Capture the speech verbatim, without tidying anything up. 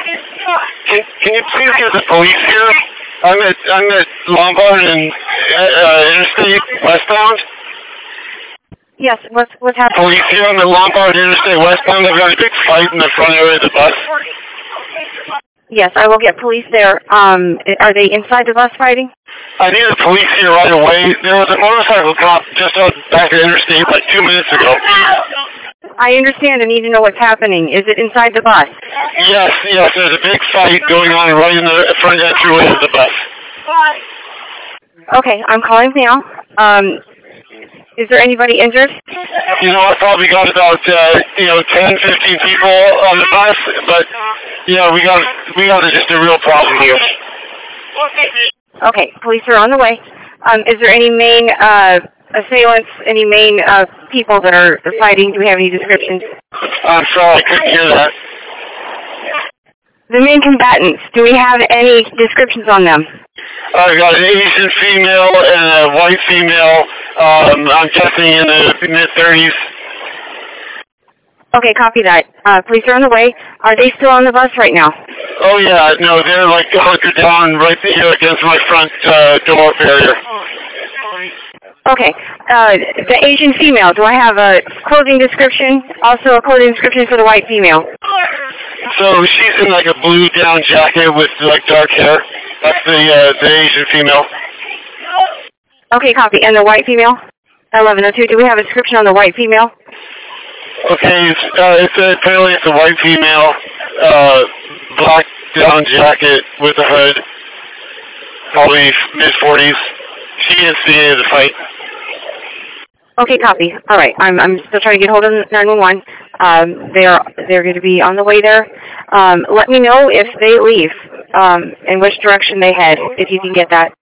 Can, can you please get the police here? I'm at, I'm at Lombard and uh, Interstate westbound. Yes, what's, what's happening? Police here on the Lombard Interstate westbound. I've got a big fight in the front area of the bus. Yes, I will get police there. Um, are they inside the bus fighting? I need the police here right away. There was a motorcycle cop just out back of the interstate like two minutes ago. I understand. I need to know what's happening. Is it inside the bus? Yes, yes. There's a big fight going on right in the front entryway of the bus. Okay, I'm calling now. Um, is there anybody injured? You know, I probably got about, uh, you know, ten, fifteen people on the bus, but, you know, we got, we got just a real problem here. Okay, police are on the way. Um, is there any main uh, assailants, any main uh, people that are fighting? Do we have any descriptions? I'm sorry, I couldn't hear that. The main combatants, do we have any descriptions on them? I've got an Asian female and a white female. Um, I'm guessing in the mid-thirties. Okay, copy that. Uh, police are on the way. Are they still on the bus right now? Oh, yeah. No, they're like hunkered down right here against my front uh, door barrier. Okay. Uh, the Asian female, do I have a clothing description? Also a clothing description for the white female? So she's in like a blue down jacket with like dark hair. That's the, uh, the Asian female. Okay, copy. And the white female? eleven oh two, do we have a description on the white female? Okay, it's, uh, it's a, apparently it's a white female, uh, black down jacket with a hood, probably mid-forties. She instigated the fight. Okay, copy. All right, I'm I'm still trying to get hold of nine one one. Um, they're they're going to be on the way there. Um, let me know if they leave, um, and which direction they head, if you can get that.